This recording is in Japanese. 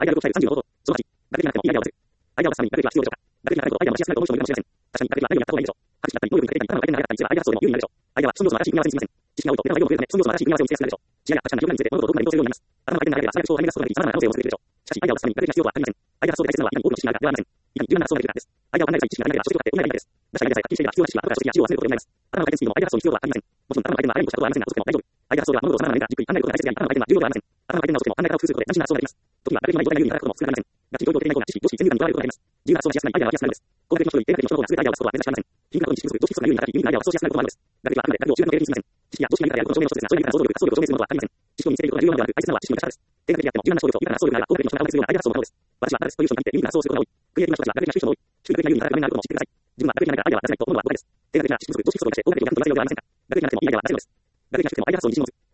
間が動く際35ほど。その8、打撃がなくてもいい間を出す。間を出すために打撃は必要でしょうか。打撃が高いほど相手を待ちやすくなると思う人もいるかもしれません。確かに打撃は誰よりやった方がいいでしょう。拍手だったり、能力に欠けたり、頭が回転が速かったりすれば相手がそうでも有利になるでしょう。相手はその要素の新しい組み合わせにしません。知識が多いとベタな量を増えるため、その要素の新しい組み合わせを見つけやすくなるでしょう。試合や確かな記憶がについて物事をどこまで移動するようになります。頭が回転が速ければ素早くそうをはみ出すことができ、様々な可能性を持つでしょう。しかし、アイデアを出すために打撃が必要はありません。アイデア発想で大切なのは、いかに多くの知識があるかではありません。いかに柔軟な発想ができるかです。アイデアを考える際に知識が足りないから、所得があって補えないだけです。出したアイデアさえはっきりしていれば、必要な知識は後から書籍や資料を集めることで補えます。頭の回転スピードもアイデア発想に必要はありません。もちろん頭の回転があれに越したことはありませんが、遅くても大丈夫。アイデア発想では物事を様々な面からじっくり考えることが大切であり、頭の回転は重要ではありません。頭の回転が遅くても考え方を工夫することで斬新な発想ができます。時には打撃のない状態が有利に働くことも少なくありません。がちに状況的な意向が知識、常識、先入観にとられることがあります。自由な発想がしやすくなり、アイデアが湧きやすくなるのです。効果的な人より、定価的な人の方が優れたアイデアを出すことはめちゃくちゃありません。品格に知識不足、常識不足が有利に働き、有利なアイデアを発想しやすくなることもあるのです。打撃はあくまで打撃を中間の経験に過ぎません。知識や常識が豊かであることの証明の一つですが、それだけから想像力、発想力を証明するものはありません。知識を見つけることが重要なのである。大切なのは知識の確かです。定価的であっても柔軟な思考力と豊かな発想力があれば、効果的に人が応援するようなアイデア発想のものです。私はダルスという人に限って有利な発想をすることが多い。クリエイティブな人たちは打撃が低い人も多い。主義的な有利に働く場面があることも知ってください。自分は打撃がないからアイデアは出せないと思うのは誤解です。定価的な知識不足、常識不足がして効果的に役に立つわけではありませんが、打撃がなくてもいいアイデアは出せるのです。打撃が低くてもアイデア発想に自信を持つ。